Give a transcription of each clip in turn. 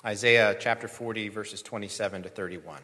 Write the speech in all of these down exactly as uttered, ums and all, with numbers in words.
Isaiah chapter forty, verses twenty-seven to thirty-one.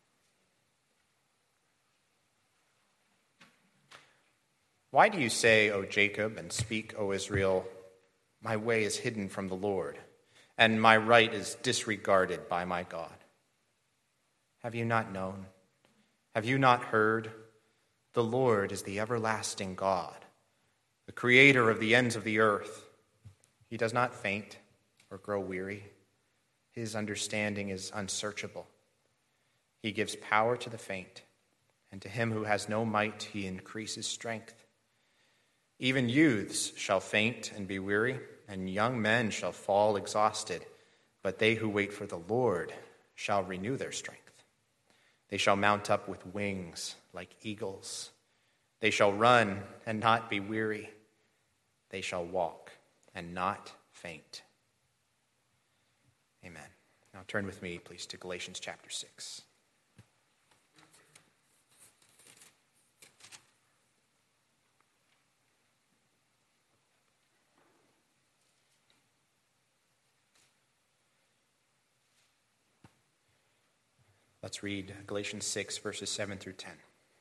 Why do you say, O Jacob, and speak, O Israel, my way is hidden from the Lord, and my right is disregarded by my God? Have you not known? Have you not heard? The Lord is the everlasting God, the creator of the ends of the earth. He does not faint or grow weary. His understanding is unsearchable. He gives power to the faint, and to him who has no might he increases strength. Even youths shall faint and be weary, and young men shall fall exhausted. But they who wait for the Lord shall renew their strength. They shall mount up with wings like eagles. They shall run and not be weary. They shall walk and not faint. Amen. Now turn with me, please, to Galatians chapter six. Let's read Galatians six, verses seven through ten.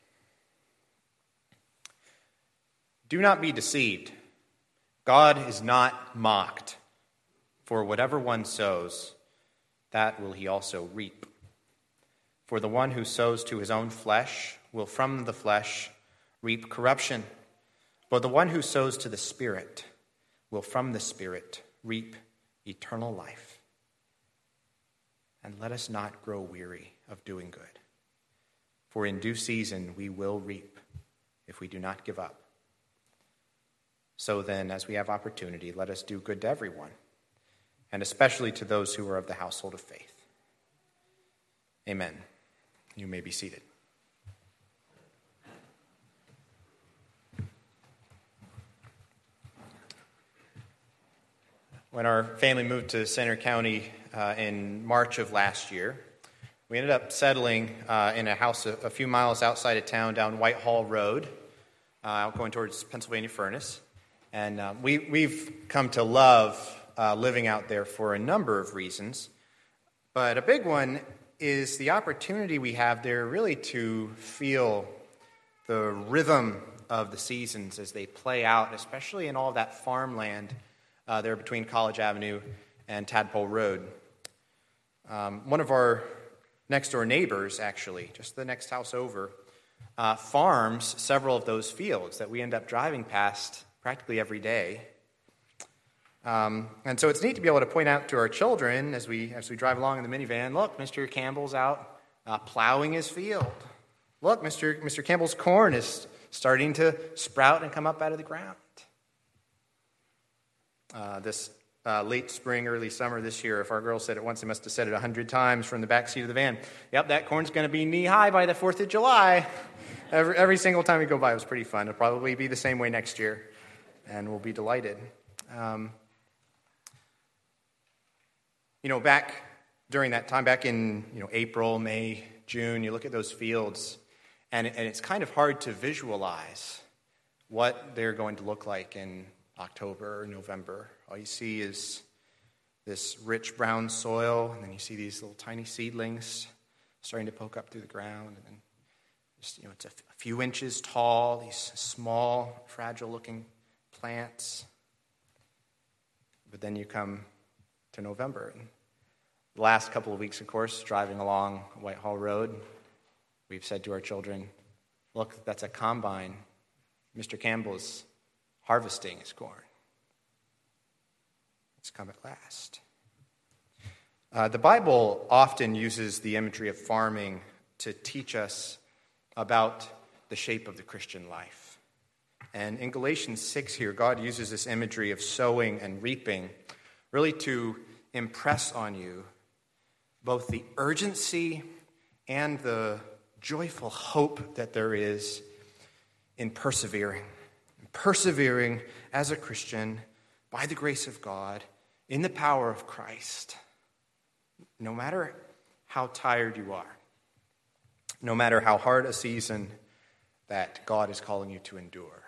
Do not be deceived. God is not mocked. For whatever one sows, that will he also reap. For the one who sows to his own flesh will from the flesh reap corruption. But the one who sows to the Spirit will from the Spirit reap eternal life. And let us not grow weary of doing good. For in due season we will reap if we do not give up. So then, as we have opportunity, let us do good to everyone, and especially to those who are of the household of faith. Amen. You may be seated. When our family moved to Centre County uh, in March of last year, we ended up settling uh, in a house a, a few miles outside of town down Whitehall Road, uh, going towards Pennsylvania Furnace. And uh, we, we've come to love uh, living out there for a number of reasons. But a big one is the opportunity we have there really to feel the rhythm of the seasons as they play out, especially in all of that farmland uh, there between College Avenue and Tadpole Road. Um, one of our next-door neighbors, actually, just the next house over, uh, farms several of those fields that we end up driving past practically every day. Um, and so it's neat to be able to point out to our children as we as we drive along in the minivan, look, Mister Campbell's out uh, plowing his field. Look, Mister Mister Campbell's corn is starting to sprout and come up out of the ground. Uh, this uh, late spring, early summer this year, if our girl said it once, they must have said it a hundred times from the back seat of the van. Yep, that corn's going to be knee-high by the fourth of July. Every, every single time we go by, it was pretty fun. It'll probably be the same way next year, and we'll be delighted. Um, you know, back during that time, back in you know April, May, June, you look at those fields, and, and it's kind of hard to visualize what they're going to look like in October or November. All you see is this rich brown soil, and then you see these little tiny seedlings starting to poke up through the ground, and then just, you know, it's a, f- a few inches tall, these small, fragile-looking plants. But then you come to November. And the last couple of weeks, of course, driving along Whitehall Road, we've said to our children, look, that's a combine. Mister Campbell is harvesting his corn. It's come at last. Uh, the Bible often uses the imagery of farming to teach us about the shape of the Christian life. And in Galatians six here, God uses this imagery of sowing and reaping really to impress on you both the urgency and the joyful hope that there is in persevering. Persevering as a Christian by the grace of God in the power of Christ. No matter how tired you are, no matter how hard a season that God is calling you to endure.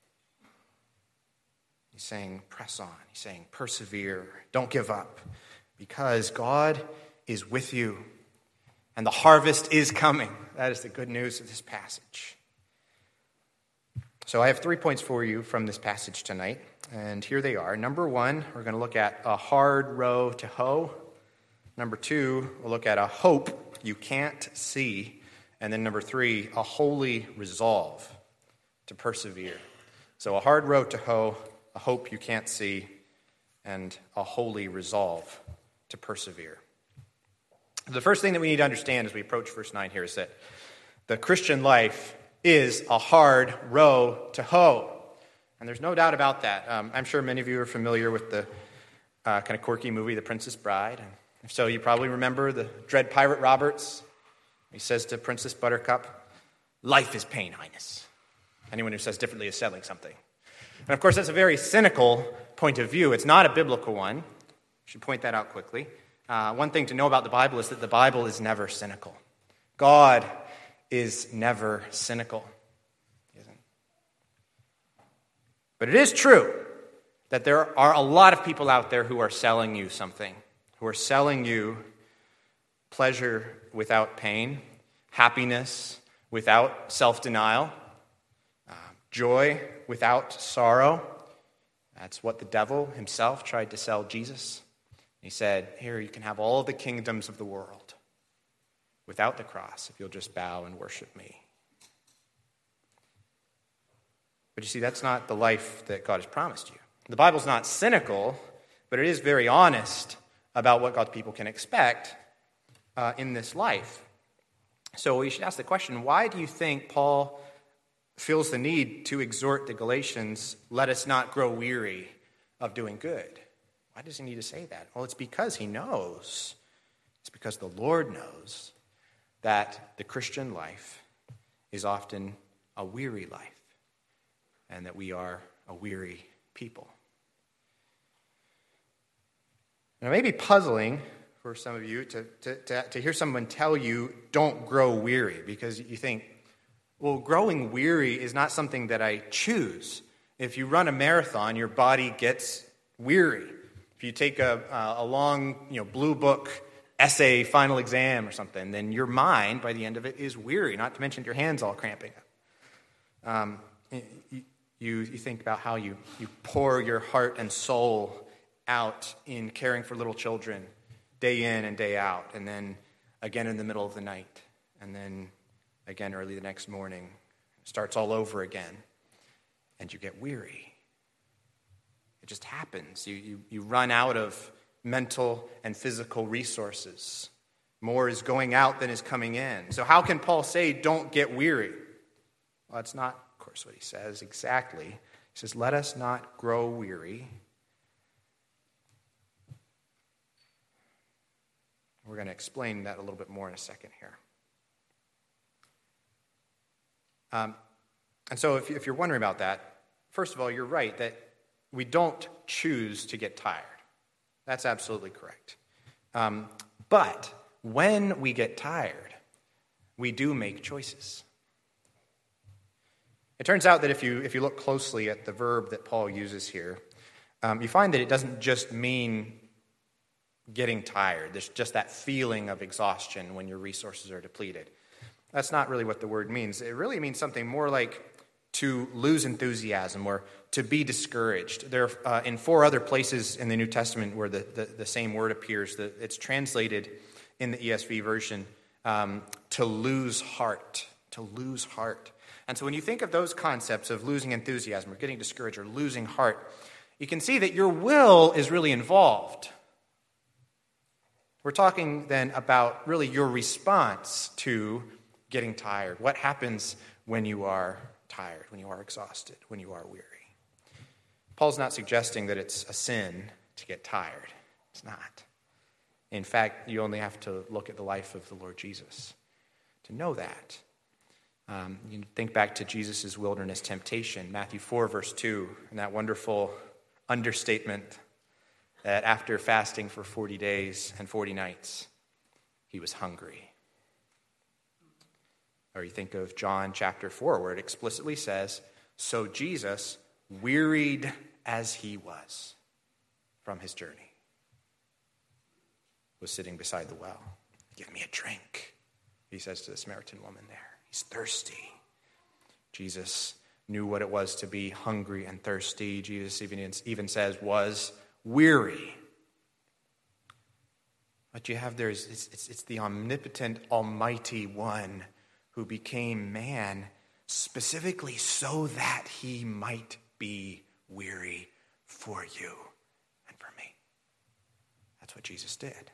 He's saying, press on. He's saying, persevere. Don't give up. because God is with you, and the harvest is coming. That is the good news of this passage. So I have three points for you from this passage tonight, and here they are. Number one, we're going to look at a hard row to hoe. Number two, we'll look at a hope you can't see. And then number three, a holy resolve to persevere. So a hard row to hoe, a hope you can't see, and a holy resolve to persevere. The first thing that we need to understand as we approach verse nine here is that the Christian life is a hard row to hoe. And there's no doubt about that. Um, I'm sure many of you are familiar with the uh, kind of quirky movie, The Princess Bride. And if so, you probably remember the dread pirate Roberts. He says to Princess Buttercup, "Life is pain, Highness." Anyone who says differently is selling something. And of course, that's a very cynical point of view. It's not a biblical one. I should point that out quickly. Uh, one thing to know about the Bible is that the Bible is never cynical. God is never cynical. He isn't. But it is true that there are a lot of people out there who are selling you something, who are selling you pleasure without pain, happiness without self-denial, uh, joy without sorrow. That's what the devil himself tried to sell Jesus. He said, "Here, you can have all the kingdoms of the world without the cross if you'll just bow and worship me." But you see, that's not the life that God has promised you. The Bible's not cynical, but it is very honest about what God's people can expect uh, in this life. So we should ask the question, why do you think Paul feels the need to exhort the Galatians, "Let us not grow weary of doing good"? Why does he need to say that? Well, it's because he knows, it's because the Lord knows that the Christian life is often a weary life, and that we are a weary people. Now, it may be puzzling for some of you to, to, to, to hear someone tell you, "Don't grow weary," because you think, well, growing weary is not something that I choose. If you run a marathon, your body gets weary. If you take a, a long, you know, blue book essay final exam or something, then your mind, by the end of it, is weary, not to mention your hands all cramping up. Um, you, you, you think about how you, you pour your heart and soul out in caring for little children day in and day out, and then again in the middle of the night, and then again early the next morning. It starts all over again, and you get weary. It just happens. You, you, you run out of mental and physical resources. More is going out than is coming in. So how can Paul say, "Don't get weary"? Well, that's not, of course, what he says exactly. He says, "Let us not grow weary." We're going to explain that a little bit more in a second here. Um, and so if, if you're wondering about that, first of all, you're right that we don't choose to get tired. That's absolutely correct. Um, but when we get tired, we do make choices. It turns out that if you if you look closely at the verb that Paul uses here, um, you find that it doesn't just mean getting tired. There's just that feeling of exhaustion when your resources are depleted. That's not really what the word means. It really means something more like to lose enthusiasm or to be discouraged. There are uh, in four other places in the New Testament where the, the, the same word appears. The, it's translated in the E S V version um, to lose heart, to lose heart. And so when you think of those concepts of losing enthusiasm or getting discouraged or losing heart, you can see that your will is really involved. We're talking then about really your response to getting tired. What happens when you are tired, when you are exhausted, when you are weary? Paul's not suggesting that it's a sin to get tired. It's not. In fact, you only have to look at the life of the Lord Jesus to know that. Um, you can think back to Jesus' wilderness temptation, Matthew four, verse two, and that wonderful understatement that after fasting for forty days and forty nights, he was hungry. Or you think of John chapter four, where it explicitly says, "So Jesus, wearied as he was from his journey." was sitting beside the well. "Give me a drink," he says to the Samaritan woman there. He's thirsty. Jesus knew what it was to be hungry and thirsty. Jesus even, even says, was weary. What you have there is it's, it's, it's the omnipotent, almighty one who became man specifically so that he might be weary for you and for me. That's what Jesus did.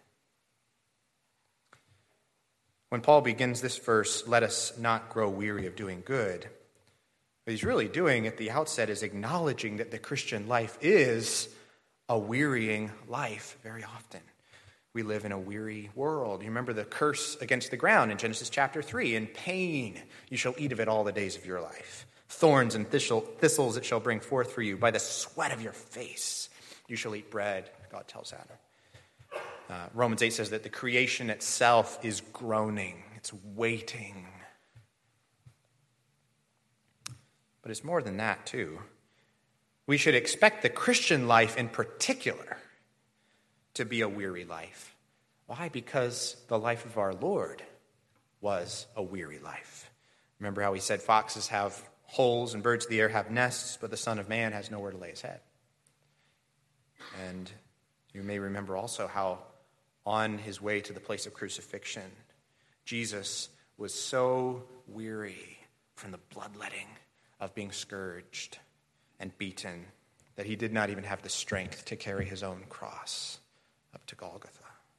When Paul begins this verse, "Let us not grow weary of doing good," what he's really doing at the outset is acknowledging that the Christian life is a wearying life very often. We live in a weary world. You remember the curse against the ground in Genesis chapter three. "In pain you shall eat of it all the days of your life. Thorns and thistles it shall bring forth for you. By the sweat of your face you shall eat bread," God tells Adam. Uh, Romans eight says that the creation itself is groaning. It's waiting. But it's more than that, too. We should expect the Christian life in particular to be a weary life. Why? Because the life of our Lord was a weary life. Remember how he said foxes have holes and birds of the air have nests, but the Son of Man has nowhere to lay his head. And you may remember also how on his way to the place of crucifixion, Jesus was so weary from the bloodletting of being scourged and beaten that he did not even have the strength to carry his own cross up to Golgotha.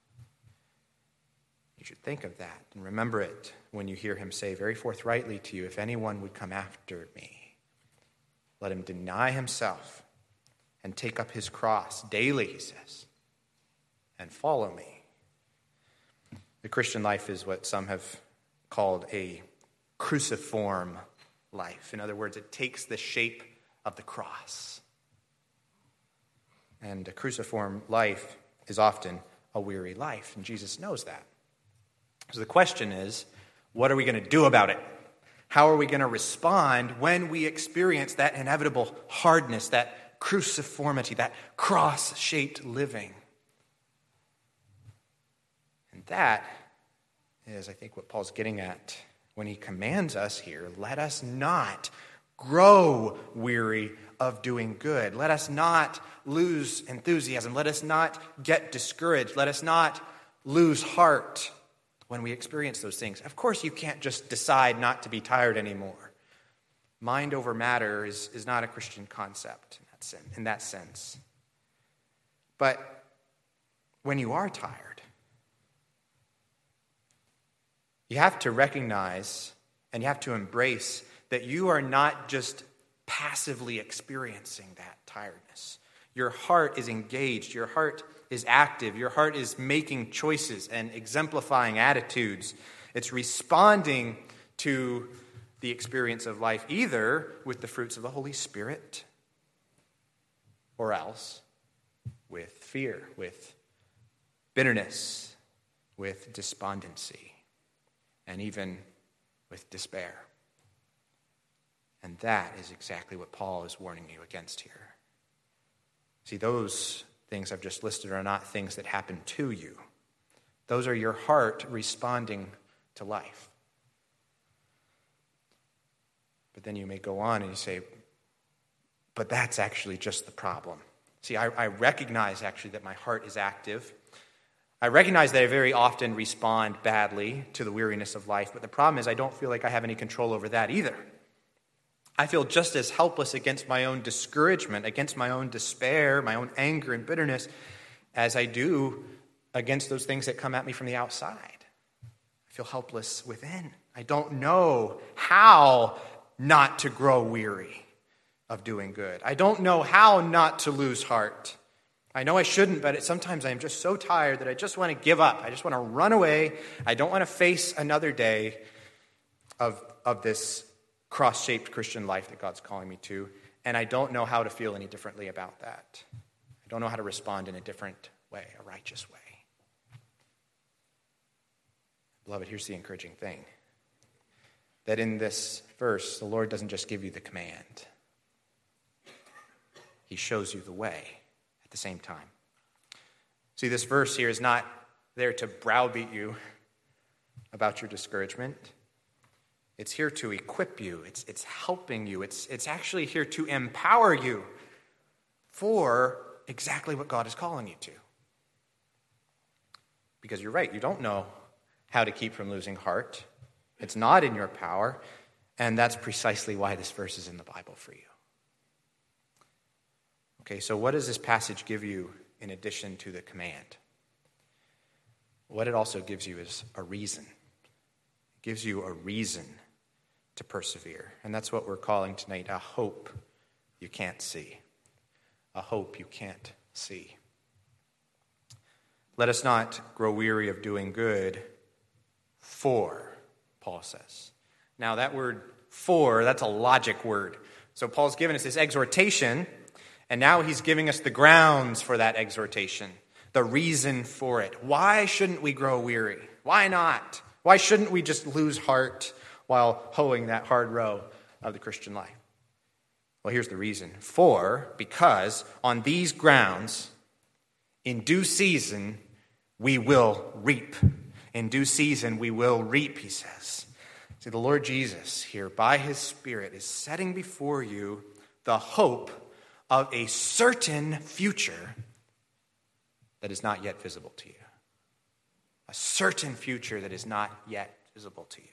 You should think of that and remember it when you hear him say very forthrightly to you, "If anyone would come after me, let him deny himself and take up his cross daily," he says, "and follow me." The Christian life is what some have called a cruciform life. In other words, it takes the shape of the cross. And a cruciform life is often a weary life, and Jesus knows that. So the question is, what are we going to do about it? How are we going to respond when we experience that inevitable hardness, that cruciformity, that cross-shaped living? And that is, I think, what Paul's getting at when he commands us here, let us not grow weary of doing good. Let us not lose enthusiasm. Let us not get discouraged. Let us not lose heart when we experience those things. Of course, you can't just decide not to be tired anymore. Mind over matter is, is not a Christian concept in that sense, in that sense. But when you are tired, you have to recognize and you have to embrace that you are not just passively experiencing that tiredness. Your heart is engaged. Your heart is active. Your heart is making choices and exemplifying attitudes. It's responding to the experience of life either with the fruits of the Holy Spirit or else with fear, with bitterness, with despondency, and even with despair. And that is exactly what Paul is warning you against here. See, those things I've just listed are not things that happen to you. Those are your heart responding to life. But then you may go on and you say, but that's actually just the problem. See, I, I recognize actually that my heart is active. I recognize that I very often respond badly to the weariness of life, but the problem is I don't feel like I have any control over that either. I feel just as helpless against my own discouragement, against my own despair, my own anger and bitterness, as I do against those things that come at me from the outside. I feel helpless within. I don't know how not to grow weary of doing good. I don't know how not to lose heart. I know I shouldn't, but sometimes I am just so tired that I just want to give up. I just want to run away. I don't want to face another day of, of this cross-shaped Christian life that God's calling me to, and I don't know how to feel any differently about that. I don't know how to respond in a different way, a righteous way. Beloved, here's the encouraging thing. That in this verse, the Lord doesn't just give you the command. He shows you the way at the same time. See, this verse here is not there to browbeat you about your discouragement. It's here to equip you. It's, it's helping you. It's, it's actually here to empower you for exactly what God is calling you to. Because you're right, you don't know how to keep from losing heart. It's not in your power, and that's precisely why this verse is in the Bible for you. Okay, so what does this passage give you in addition to the command? What it also gives you is a reason. It gives you a reason to persevere. And that's what we're calling tonight, a hope you can't see. A hope you can't see. Let us not grow weary of doing good, for, Paul says. Now that word for, that's a logic word. So Paul's given us this exhortation, and now he's giving us the grounds for that exhortation, the reason for it. Why shouldn't we grow weary? Why not? Why shouldn't we just lose heart while hoeing that hard row of the Christian life? Well, here's the reason. For, because on these grounds, in due season, we will reap. In due season, we will reap, he says. See, the Lord Jesus here, by his Spirit, is setting before you the hope of a certain future that is not yet visible to you. A certain future that is not yet visible to you.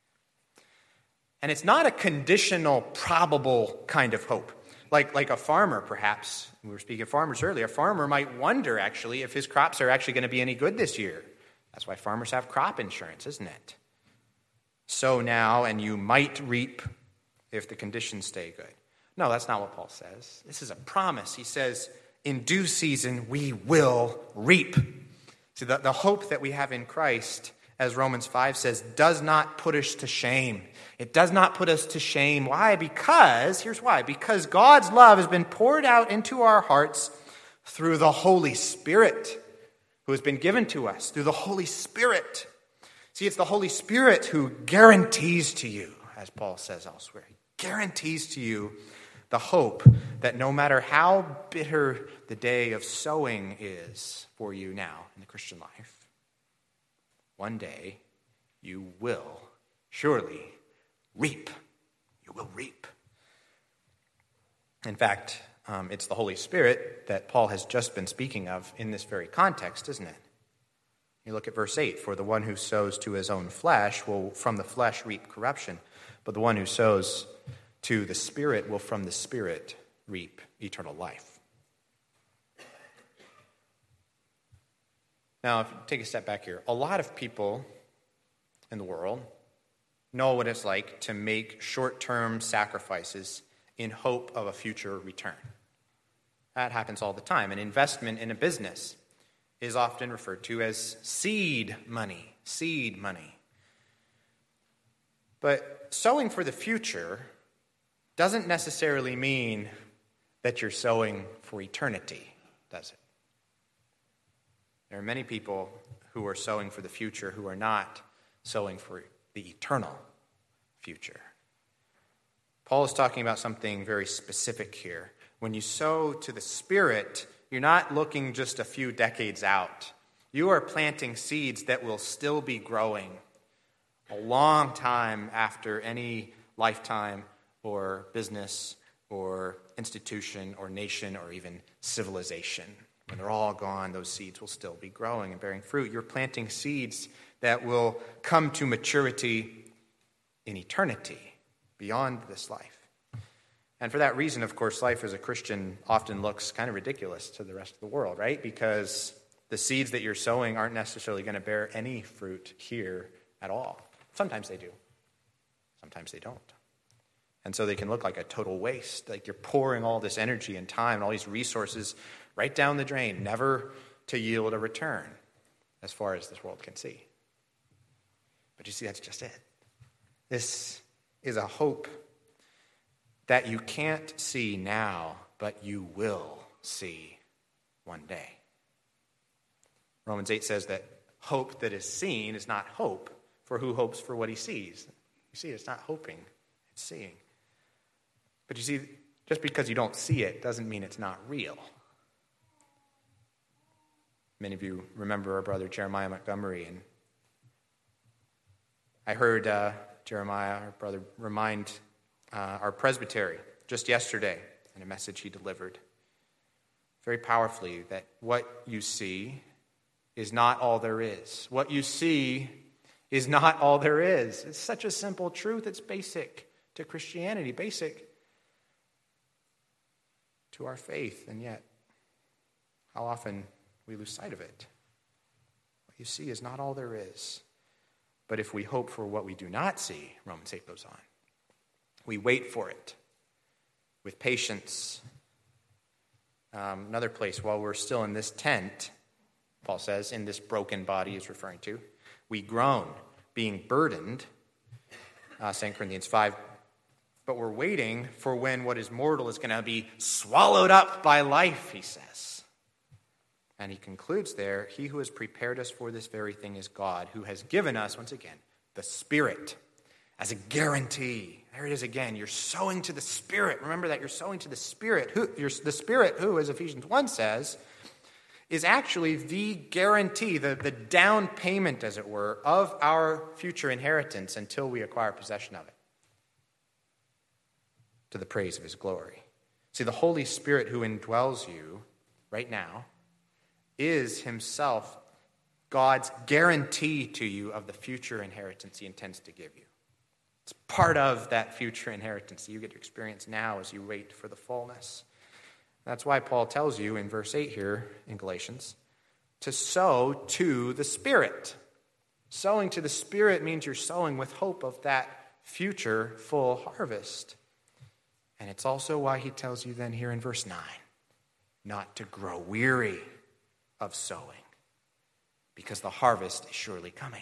And it's not a conditional, probable kind of hope. Like, like a farmer, perhaps. We were speaking of farmers earlier. A farmer might wonder, actually, if his crops are actually going to be any good this year. That's why farmers have crop insurance, isn't it? Sow now, and you might reap if the conditions stay good. No, that's not what Paul says. This is a promise. He says, in due season, we will reap. See, the, the hope that we have in Christ, as Romans five says, does not put us to shame. It does not put us to shame. Why? Because, here's why. Because God's love has been poured out into our hearts through the Holy Spirit, who has been given to us through the Holy Spirit. See, it's the Holy Spirit who guarantees to you, as Paul says elsewhere, guarantees to you the hope that no matter how bitter the day of sowing is for you now in the Christian life, one day you will surely reap. You will reap. In fact, um, it's the Holy Spirit that Paul has just been speaking of in this very context, isn't it? You look at verse eight. For the one who sows to his own flesh will from the flesh reap corruption, but the one who sows to the Spirit will from the Spirit reap eternal life. Now, if you take a step back here, a lot of people in the world know what it's like to make short-term sacrifices in hope of a future return. That happens all the time. An investment in a business is often referred to as seed money. Seed money. But sowing for the future doesn't necessarily mean that you're sowing for eternity, does it? There are many people who are sowing for the future who are not sowing for the eternal future. Paul is talking about something very specific here. When you sow to the Spirit, you're not looking just a few decades out. You are planting seeds that will still be growing a long time after any lifetime or business or institution or nation or even civilization. When they're all gone, those seeds will still be growing and bearing fruit. You're planting seeds that will come to maturity in eternity, beyond this life. And for that reason, of course, life as a Christian often looks kind of ridiculous to the rest of the world, right? Because the seeds that you're sowing aren't necessarily going to bear any fruit here at all. Sometimes they do. Sometimes they don't. And so they can look like a total waste, like you're pouring all this energy and time and all these resources right down the drain, never to yield a return as far as this world can see. But you see, that's just it. This is a hope that you can't see now, but you will see one day. Romans eight says that hope that is seen is not hope, for who hopes for what he sees? You see, it's not hoping, it's seeing. But you see, just because you don't see it doesn't mean it's not real. Many of you remember our brother Jeremiah Montgomery, and I heard uh, Jeremiah, our brother, remind uh, our presbytery just yesterday in a message he delivered very powerfully that what you see is not all there is. What you see is not all there is. It's such a simple truth. It's basic to Christianity, basic to our faith, and yet how often we lose sight of it. What you see is not all there is. But if we hope for what we do not see, Romans eight goes on, we wait for it with patience. Um, another place, while we're still in this tent, Paul says, in this broken body he's referring to, we groan, being burdened, uh, Second Corinthians five, but we're waiting for when what is mortal is going to be swallowed up by life, he says. And he concludes there, he who has prepared us for this very thing is God, who has given us, once again, the Spirit as a guarantee. There it is again. You're sowing to the Spirit. Remember that you're sowing to the Spirit. Who, you're, the Spirit who, as Ephesians one says, is actually the guarantee, the, the down payment, as it were, of our future inheritance until we acquire possession of it, to the praise of his glory. See, the Holy Spirit who indwells you right now is himself God's guarantee to you of the future inheritance he intends to give you. It's part of that future inheritance that you get to experience now as you wait for the fullness. That's why Paul tells you in verse eight here in Galatians to sow to the Spirit. Sowing to the Spirit means you're sowing with hope of that future full harvest. And it's also why he tells you then here in verse nine not to grow weary of sowing, because the harvest is surely coming.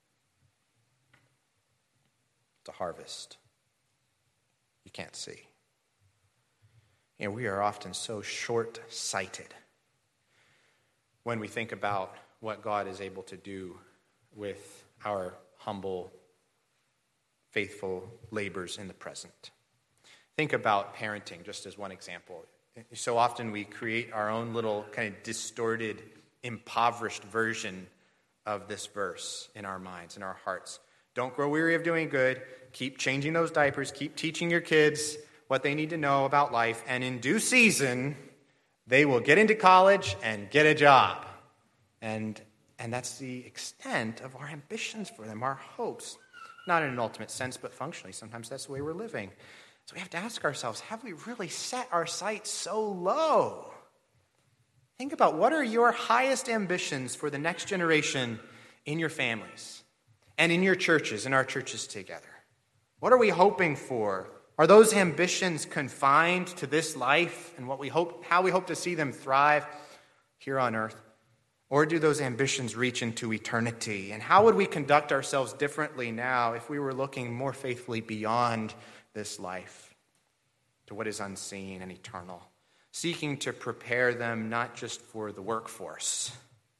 It's a harvest you can't see. You know, we are often so short-sighted when we think about what God is able to do with our humble, faithful labors in the present. Think about parenting, just as one example. So often we create our own little kind of distorted, impoverished version of this verse in our minds, in our hearts. Don't grow weary of doing good. Keep changing those diapers. Keep teaching your kids what they need to know about life. And in due season, they will get into college and get a job. And, and that's the extent of our ambitions for them, our hopes. Not in an ultimate sense, but functionally. Sometimes that's the way we're living. So we have to ask ourselves, have we really set our sights so low? Think about, what are your highest ambitions for the next generation in your families and in your churches, in our churches together? What are we hoping for? Are those ambitions confined to this life and what we hope, how we hope to see them thrive here on earth? Or do those ambitions reach into eternity? And how would we conduct ourselves differently now if we were looking more faithfully beyond this life to what is unseen and eternal, seeking to prepare them not just for the workforce,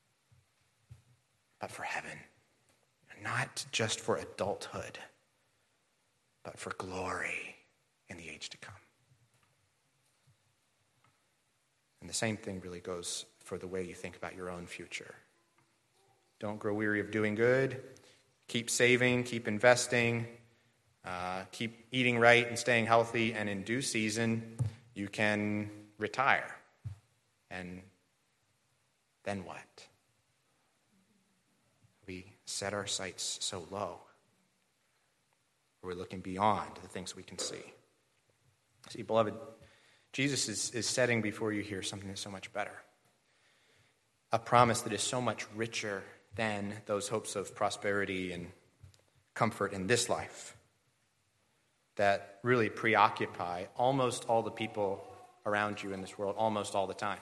but for heaven, not just for adulthood, but for glory in the age to come. And the same thing really goes for the way you think about your own future. Don't grow weary of doing good. Keep saving, keep investing, Uh, keep eating right and staying healthy, and in due season, you can retire. And then what? We set our sights so low. We're looking beyond the things we can see. See, beloved, Jesus is, is setting before you here something that's so much better. A promise that is so much richer than those hopes of prosperity and comfort in this life that really preoccupy almost all the people around you in this world almost all the time.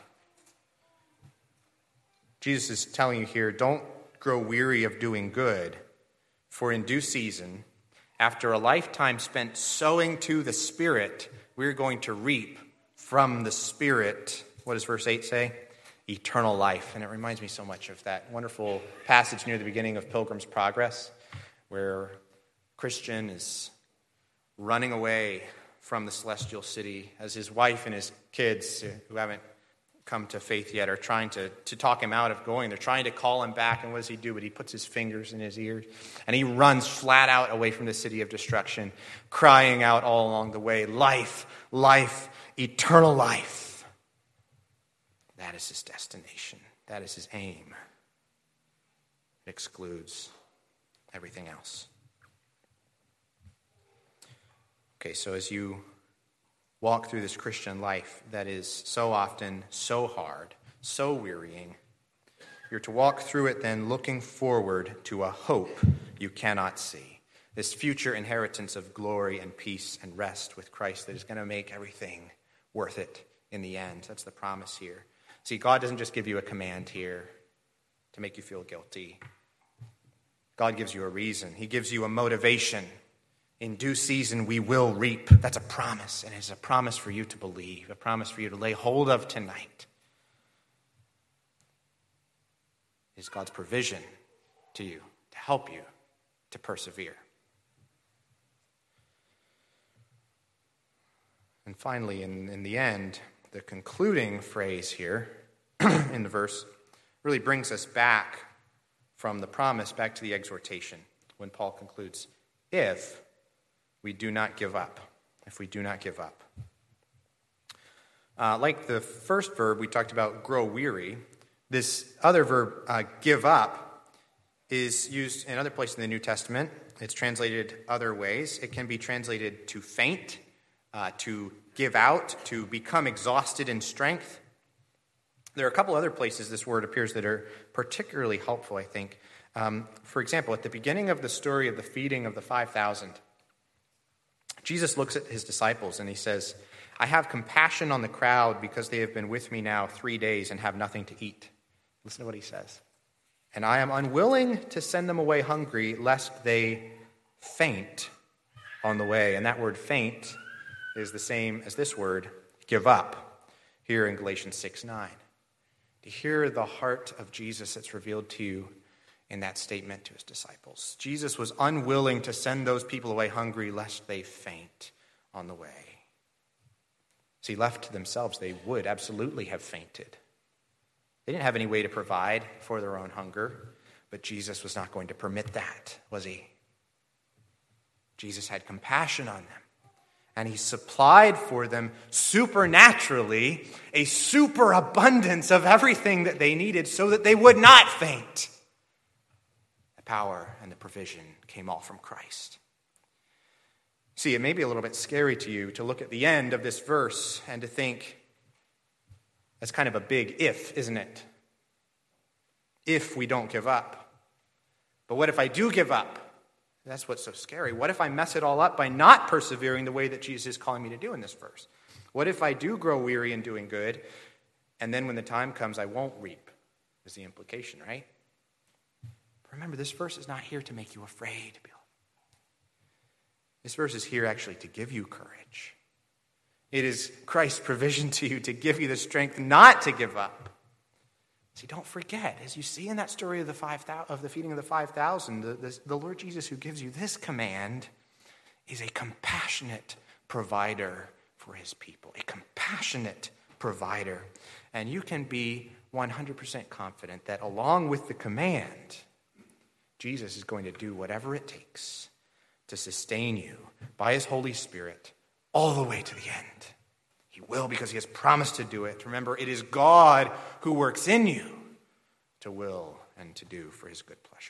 Jesus is telling you here, don't grow weary of doing good, for in due season, after a lifetime spent sowing to the Spirit, we're going to reap from the Spirit, what does verse eight say? Eternal life. And it reminds me so much of that wonderful passage near the beginning of Pilgrim's Progress, where Christian is running away from the celestial city as his wife and his kids, who haven't come to faith yet are trying to, to talk him out of going. They're trying to call him back, and what does he do? But he puts his fingers in his ears, and he runs flat out away from the city of destruction, crying out all along the way, life, life, eternal life. That is his destination. That is his aim. It excludes everything else. Okay, so as you walk through this Christian life that is so often so hard, so wearying, you're to walk through it then looking forward to a hope you cannot see. This future inheritance of glory and peace and rest with Christ that is going to make everything worth it in the end. That's the promise here. See, God doesn't just give you a command here to make you feel guilty. God gives you a reason. He gives you a motivation. In due season, we will reap. That's a promise, and it's a promise for you to believe, a promise for you to lay hold of tonight. It is God's provision to you, to help you to persevere. And finally, in, in the end, the concluding phrase here in the verse really brings us back from the promise back to the exhortation when Paul concludes, if we do not give up, if we do not give up. Uh, like the first verb we talked about, grow weary, this other verb, uh, give up, is used in other places in the New Testament. It's translated other ways. It can be translated to faint, uh, to give out, to become exhausted in strength. There are a couple other places this word appears that are particularly helpful, I think. Um, for example, at the beginning of the story of the feeding of the five thousand, Jesus looks at his disciples and he says, I have compassion on the crowd because they have been with me now three days and have nothing to eat. Listen to what he says. And I am unwilling to send them away hungry, lest they faint on the way. And that word faint is the same as this word, give up, here in Galatians six nine. To hear the heart of Jesus that's revealed to you in that statement to his disciples. Jesus was unwilling to send those people away hungry lest they faint on the way. See, left to themselves, they would absolutely have fainted. They didn't have any way to provide for their own hunger, but Jesus was not going to permit that, was he? Jesus had compassion on them, and he supplied for them supernaturally a superabundance of everything that they needed so that they would not faint. Power and the provision came all from Christ. See, it may be a little bit scary to you to look at the end of this verse and to think, that's kind of a big if, isn't it? If we don't give up. But what if I do give up? That's what's so scary. What if I mess it all up by not persevering the way that Jesus is calling me to do in this verse? What if I do grow weary in doing good, and then when the time comes, I won't reap, is the implication, right? Remember, this verse is not here to make you afraid. This verse is here actually to give you courage. It is Christ's provision to you to give you the strength not to give up. See, don't forget, as you see in that story of the five thousand, of the feeding of the five thousand, the, the, the Lord Jesus who gives you this command is a compassionate provider for his people. A compassionate provider. And you can be one hundred percent confident that along with the command, Jesus is going to do whatever it takes to sustain you by his Holy Spirit all the way to the end. He will, because he has promised to do it. Remember, it is God who works in you to will and to do for his good pleasure.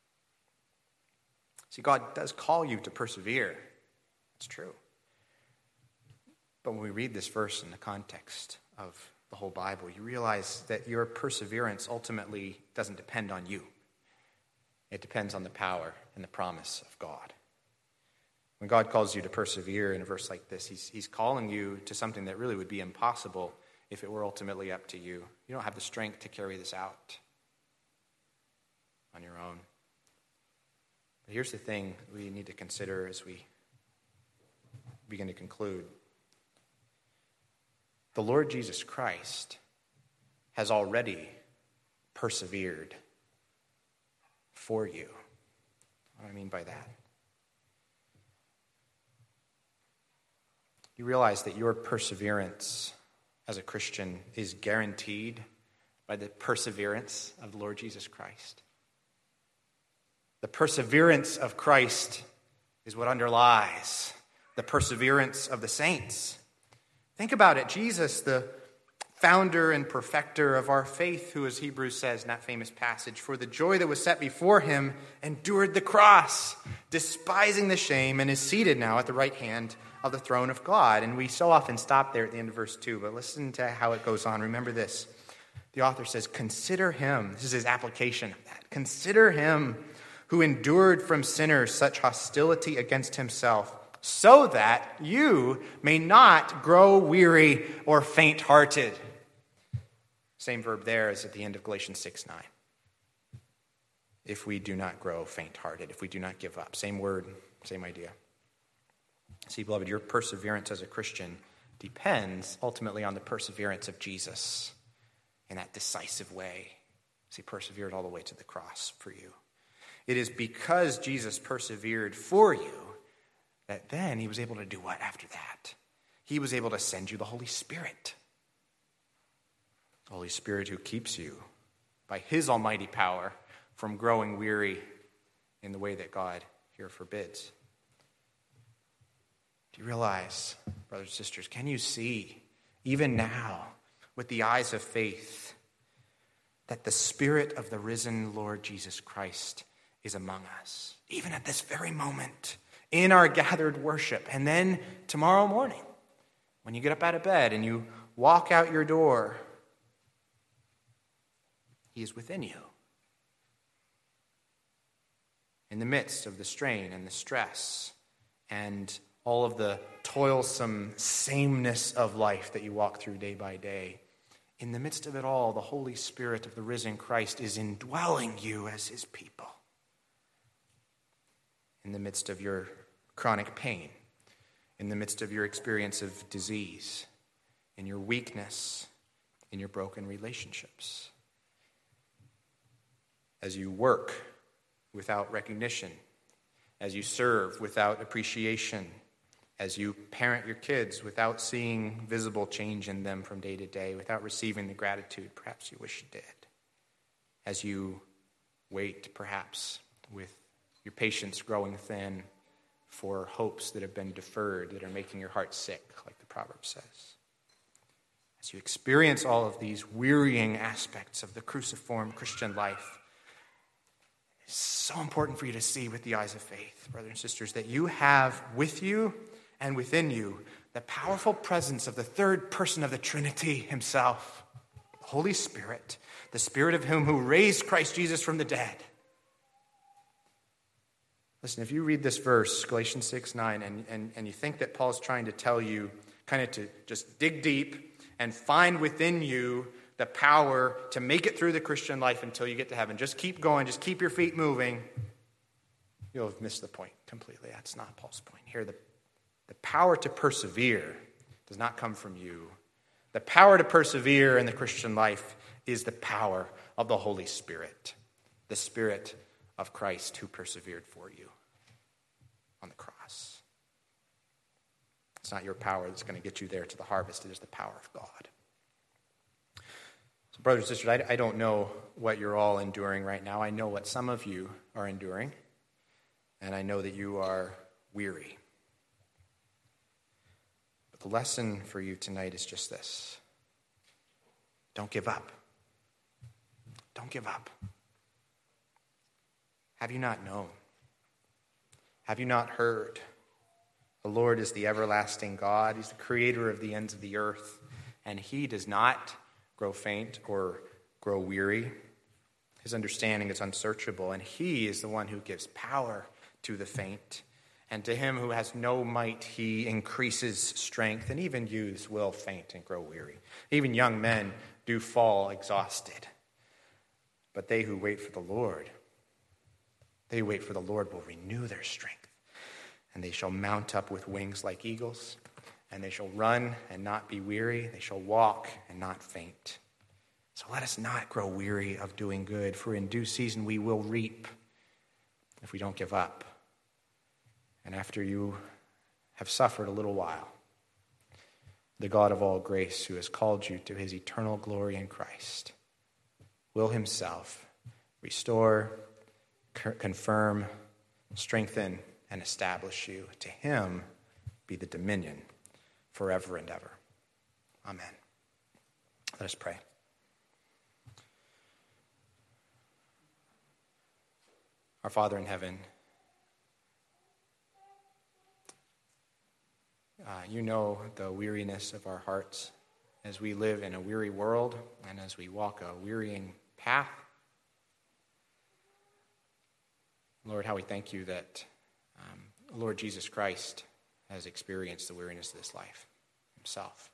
See, God does call you to persevere. It's true. But when we read this verse in the context of the whole Bible, you realize that your perseverance ultimately doesn't depend on you. It depends on the power and the promise of God. When God calls you to persevere in a verse like this, he's, he's calling you to something that really would be impossible if it were ultimately up to you. You don't have the strength to carry this out on your own. But here's the thing we need to consider as we begin to conclude. The Lord Jesus Christ has already persevered for you. What do I mean by that? You realize that your perseverance as a Christian is guaranteed by the perseverance of the Lord Jesus Christ. The perseverance of Christ is what underlies the perseverance of the saints. Think about it. Jesus, the founder and perfecter of our faith, who, as Hebrews says in that famous passage, for the joy that was set before him, endured the cross, despising the shame, and is seated now at the right hand of the throne of God. And we so often stop there at the end of verse two, but listen to how it goes on. Remember this. The author says, consider him. This is his application of that. Consider him who endured from sinners such hostility against himself, so that you may not grow weary or faint-hearted. Same verb there as at the end of Galatians six nine. If we do not grow faint-hearted, if we do not give up. Same word, same idea. See, beloved, your perseverance as a Christian depends ultimately on the perseverance of Jesus in that decisive way, as he persevered all the way to the cross for you. It is because Jesus persevered for you that then he was able to do what after that? He was able to send you the Holy Spirit. The Holy Spirit who keeps you by his almighty power from growing weary in the way that God here forbids. Do you realize, brothers and sisters, can you see, even now, with the eyes of faith, that the Spirit of the risen Lord Jesus Christ is among us, even at this very moment, in our gathered worship? And then tomorrow morning, when you get up out of bed and you walk out your door, he is within you. In the midst of the strain and the stress and all of the toilsome sameness of life that you walk through day by day, in the midst of it all, the Holy Spirit of the risen Christ is indwelling you as his people. In the midst of your chronic pain, in the midst of your experience of disease, in your weakness, in your broken relationships. As you work without recognition, as you serve without appreciation, as you parent your kids without seeing visible change in them from day to day, without receiving the gratitude perhaps you wish you did, as you wait perhaps with your patience growing thin for hopes that have been deferred, that are making your heart sick, like the proverb says. As you experience all of these wearying aspects of the cruciform Christian life, it's so important for you to see with the eyes of faith, brothers and sisters, that you have with you and within you the powerful presence of the third person of the Trinity himself, the Holy Spirit, the Spirit of him who raised Christ Jesus from the dead. Listen, if you read this verse, Galatians six nine, and, and, and you think that Paul's trying to tell you kind of to just dig deep and find within you the power to make it through the Christian life until you get to heaven, just keep going, just keep your feet moving, you'll have missed the point completely. That's not Paul's point. Here, the, the power to persevere does not come from you. The power to persevere in the Christian life is the power of the Holy Spirit, the Spirit of Christ who persevered for you on the cross. It's not your power that's going to get you there to the harvest. It is the power of God. So, brothers and sisters, I, I don't know what you're all enduring right now. I know what some of you are enduring, and I know that you are weary. But the lesson for you tonight is just this. Don't give up. Don't give up. Have you not known? Have you not heard? The Lord is the everlasting God. He's the creator of the ends of the earth, and he does not grow faint or grow weary. His understanding is unsearchable, and he is the one who gives power to the faint. And to him who has no might, he increases strength, and even youths will faint and grow weary. Even young men do fall exhausted. But they who wait for the Lord, they who wait for the Lord will renew their strength, and they shall mount up with wings like eagles, and they shall run and not be weary. They shall walk and not faint. So let us not grow weary of doing good, for in due season we will reap if we don't give up. And after you have suffered a little while, the God of all grace, who has called you to his eternal glory in Christ, will himself restore, confirm, strengthen, and establish you. To him be the dominion forever and ever. Amen. Let us pray. Our Father in heaven, uh, you know the weariness of our hearts as we live in a weary world and as we walk a wearying path. Lord, how we thank you that um, Lord Jesus Christ has experienced the weariness of this life himself.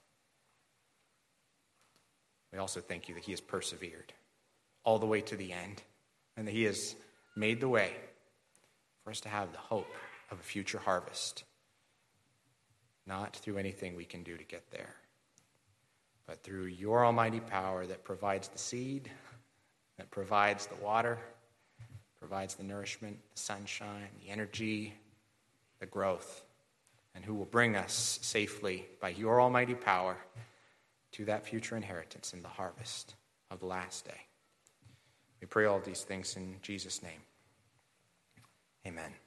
We also thank you that he has persevered all the way to the end, and that he has made the way for us to have the hope of a future harvest, not through anything we can do to get there, but through your almighty power that provides the seed, that provides the water, provides the nourishment, the sunshine, the energy, the growth, and who will bring us safely by your almighty power to that future inheritance in the harvest of the last day. We pray all these things in Jesus' name. Amen.